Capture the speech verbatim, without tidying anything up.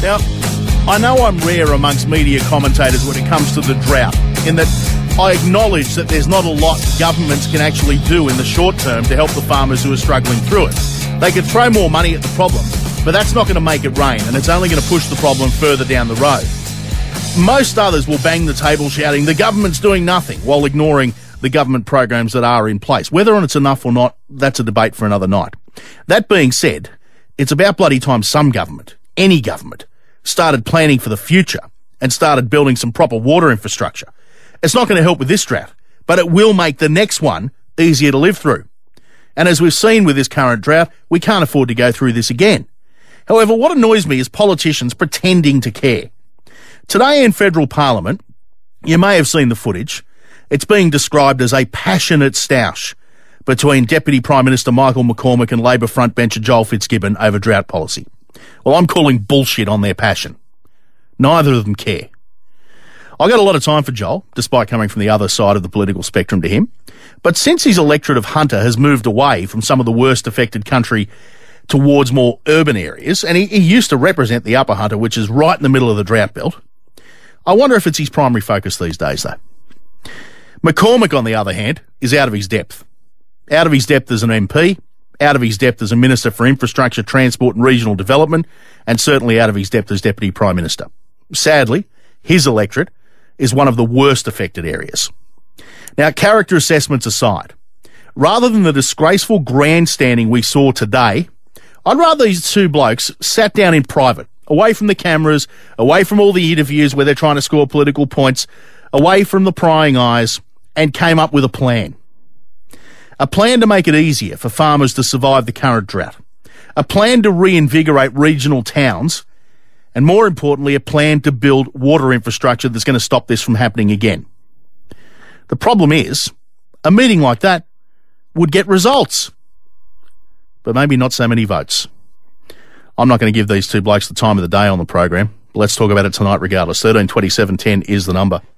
Now, I know I'm rare amongst media commentators when it comes to the drought, in that I acknowledge that there's not a lot governments can actually do in the short term to help the farmers who are struggling through it. They could throw more money at the problem, but that's not going to make it rain, and it's only going to push the problem further down the road. Most others will bang the table shouting, the government's doing nothing, while ignoring the government programs that are in place. Whether it's enough or not, that's a debate for another night. That being said, it's about bloody time some government, any government, started planning for the future and started building some proper water infrastructure. It's not going to help with this drought, but it will make the next one easier to live through. And as we've seen with this current drought, we can't afford to go through this again. However, what annoys me is politicians pretending to care. Today in federal parliament, you may have seen the footage. It's being described as a passionate stoush between Deputy Prime Minister Michael McCormack and Labor frontbencher Joel Fitzgibbon over drought policy. Well, I'm calling bullshit on their passion. Neither of them care. I got a lot of time for Joel, despite coming from the other side of the political spectrum to him. But since his electorate of Hunter has moved away from some of the worst affected country towards more urban areas, and he, he used to represent the Upper Hunter, which is right in the middle of the drought belt, I wonder if it's his primary focus these days, though. McCormack, on the other hand, is out of his depth. Out of his depth as an M P, out of his depth as a Minister for Infrastructure, Transport and Regional Development, and certainly out of his depth as Deputy Prime Minister. Sadly, his electorate is one of the worst affected areas. Now, character assessments aside, rather than the disgraceful grandstanding we saw today, I'd rather these two blokes sat down in private, away from the cameras, away from all the interviews where they're trying to score political points, away from the prying eyes, and came up with a plan. A plan to make it easier for farmers to survive the current drought. A plan to reinvigorate regional towns. And more importantly, a plan to build water infrastructure that's going to stop this from happening again. The problem is, a meeting like that would get results, but maybe not so many votes. I'm not going to give these two blokes the time of the day on the program. Let's talk about it tonight regardless. thirteen twenty-seven ten is the number.